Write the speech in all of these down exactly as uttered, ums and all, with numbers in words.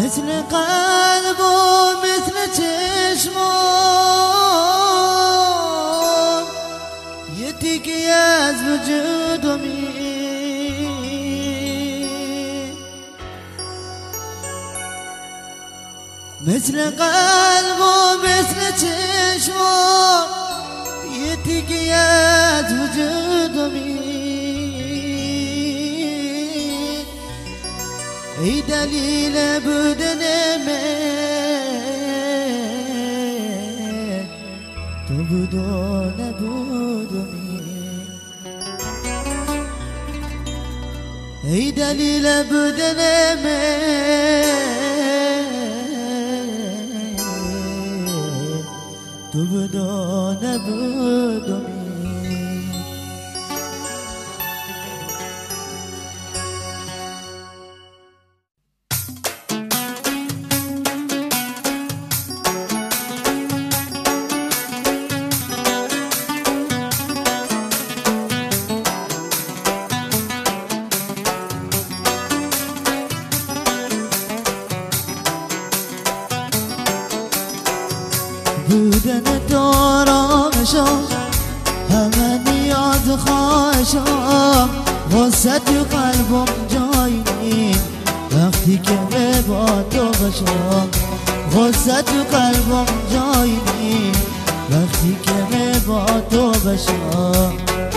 مثل قلب و مثل چشمام یه تیکی از وجودمی مثل قلب و مثل چشمام یه تیکی از وجودمی ای دلیل بودن من تو بود و نبودمی ای دلیل بودن من تو بود و نبودمی بودن دارامشم همه نیاز خواهشم واسه تو قلبم جایی نیم وقتی که با تو باشم واسه تو قلبم جایی نیم وقتی که با تو باشم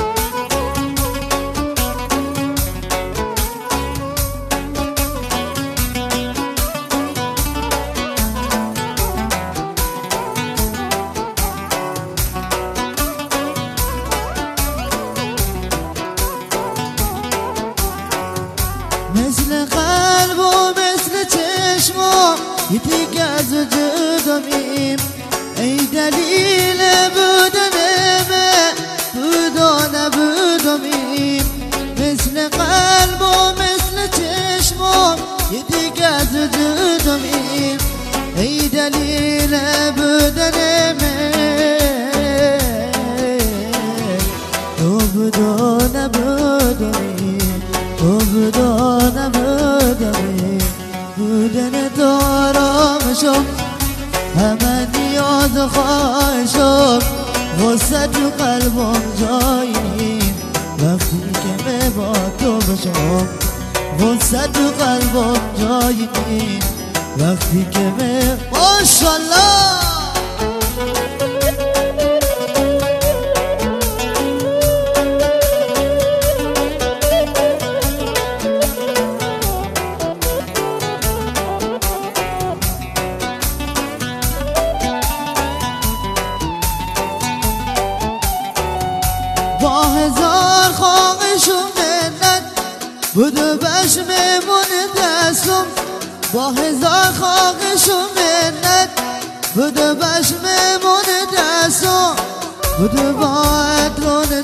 مثل قلب و مثل چشمام یه تیکه از وجودمیم ای دلیل بودن من بود و نبودمیم مثل قلب و مثل چشمام یه تیکه از وجودمیم ای دلیل بودن من تو بود و نبودمیم تو بود و نبودمی بودن دارامشم همه نیاز خواهشم واسه تو قلبم جایی نیم وقتی که من با تو باشم واسه تو قلبم جایی نیم وقتی که من ماشالله با هزار خواهش و منت بود و بشممون دستم با هزار خواهش و منت بود و بشممون دستم بود و با عطران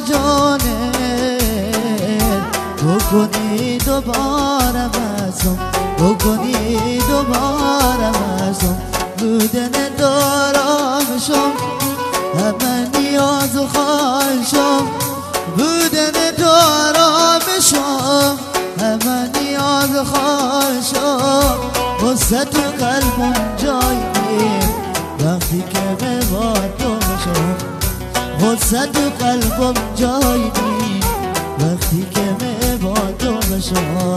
جانت بکنی دوباره بسم بکنی دوباره بسم بودن دارامشم همه نیاز و خواهشم بودن دارامشم همه نیاز و خواهشم واسه تو قلبم جایی نیم وقتی که من با تو باشم واسه تو قلبم جایی نیم وقتی که من با تو باشم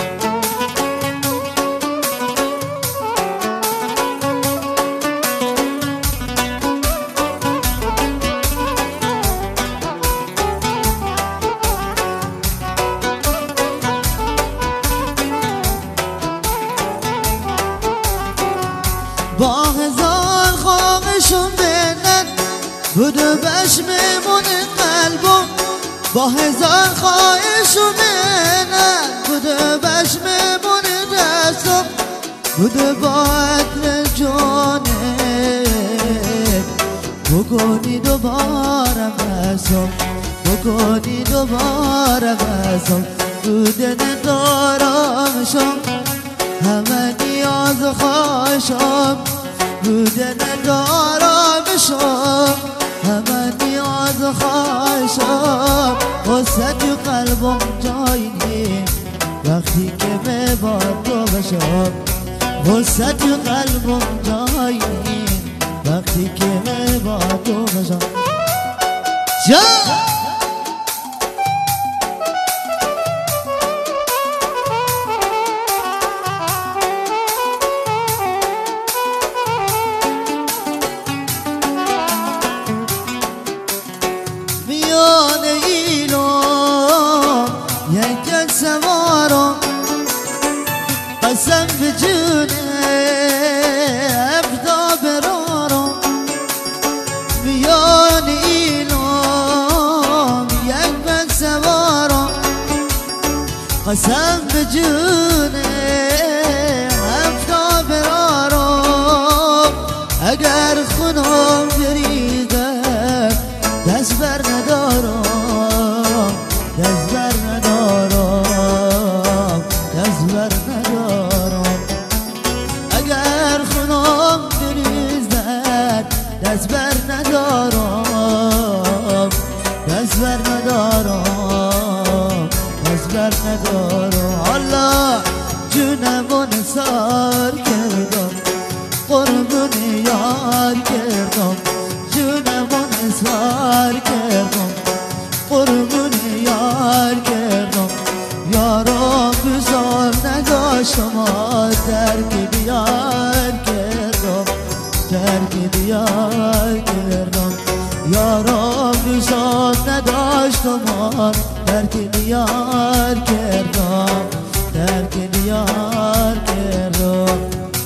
با هزار خواهش و منت بود و بشممون قلبم با هزار خواهش و منت بود و بشممون دستم بود و با عطر جانت بکنی دوباره بسم بکنی دوباره بسم بودن دارامشم همه نیاز و خواهشم بودن دارامشم همه نیاز و خواهشم واسه تو قلبم جایی نیم وقتی که من با تو باشم وسط قلبم جایی وقتی که با تو باشم جا میان ایلام یک سوارم قسم به جونه افدا برارم میان ایلام یک سوارم قسم به جونه افدا برارم اگر خونم بریده دست بر ندارم دست بر ندارم دست بر ندارم اگر خونم بریزد دست بر ندارم دست بر ندارم دست بر ندارم الله جونمو نثار کردم قربون یار کردم جونمو نثار کردم قربون یار کردم یارم بزار نداشتم ترک دیار کردم ترک دیار کردم یارم بزار نداشتم ترک دیار کردم ترک دیار کردم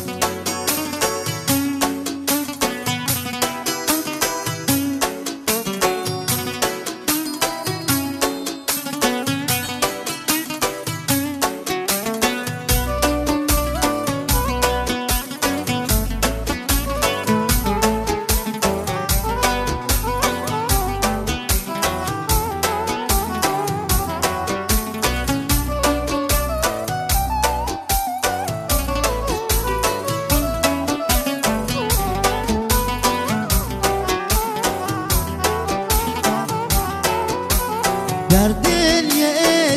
در دل یه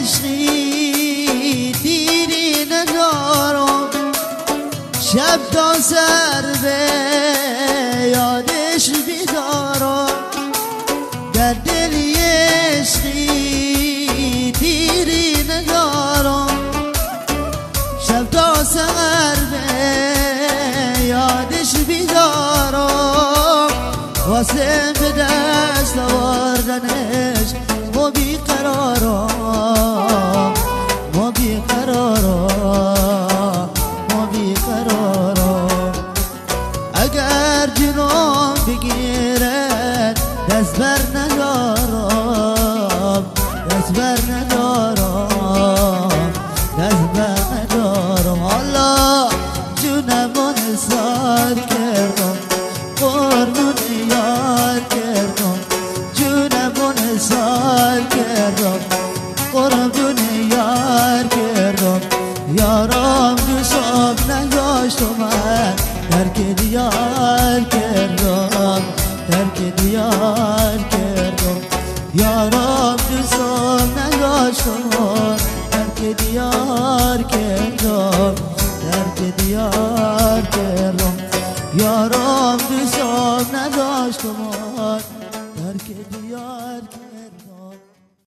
عشقی دیری ندارم شب تا سر به یادش بیدارم در دل یه عشقی دیری ندارم شب تا سر به یادش بیدارم واسه به دست آوردنش ما بی قرارم ما بی قرارم ما بی قرارم اگر جنون بگیرد دست بر ندارم دست بر ندارم دست بر ندارم الله جونمو نثار کردم قربون یار کردم جونمو نثار کردم قربون یار کردم یارم دوستم نداشتم ترک دیار کردم ترک دیار کردم یارم دوستم نداشتم ترک دیار کردم ترک دیار کردم یارم دوستم نداشتم ترک دیار کردم